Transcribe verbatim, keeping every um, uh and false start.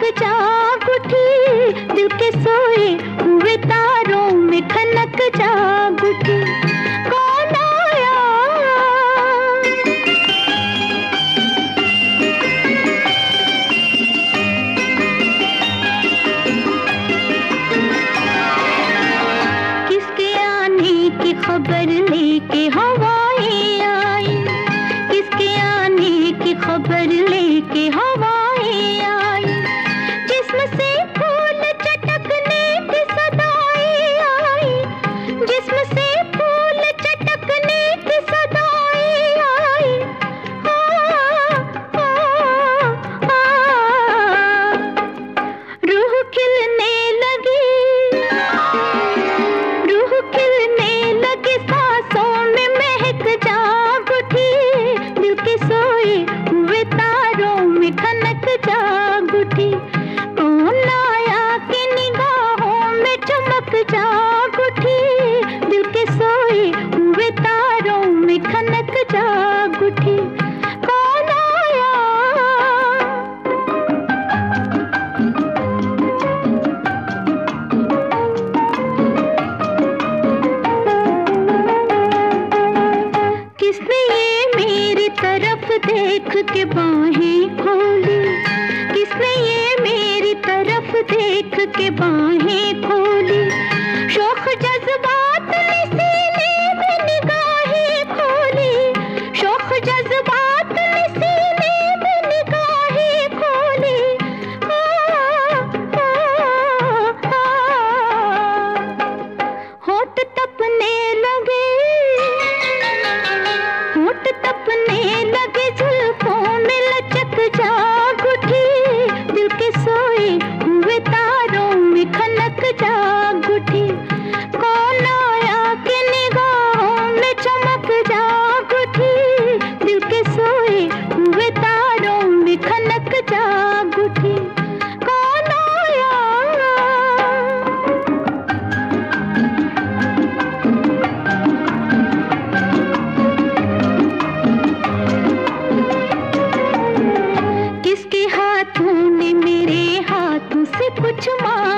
जाग उठी, दिल के सोए हुए तारों में खनक जाग उठी। कौन आया? किसके आने की खबर लेके हवाएं आई, किसके आने की खबर लेके हवाएं आई, जिस्म से फूल चटकने की सदाएं आई, जिस्म से फूल चटकने की सदाएं आई। आ, आ, आ, रूह खिलने लगी, रूह खिलने लगी, सांसों में महक जाग उठी, दिल के सोए हुए तारों में खनक जाग उठी। कौन आया कि निगाहों में चमक जाग उठी, दिल के सोए हुए तारों में खनक जाग उठी। कौन आया? किसने ये मेरी तरफ देख के बाहें खोली, किसने ये मेरी तरफ देख के बाहें खोली, शौक जज्बात ने सीने में निगाहें खोली, शौक जज्बात ने सीने में निगाहें खोली। आ, आ, आ, होठ तपने लगे, होठ तपने लगे, जुल्फों में लचक जाग उठी, दिल के सोए हुए तारों में खनक जाग उठी। कौन आया कि निगाहों में चमक जाग उठी, दिल के सोए हुए तारों में खनक जाग उठी। कौन आया? किसके हाथों ने मेरे हाथों से कुछ मांगा,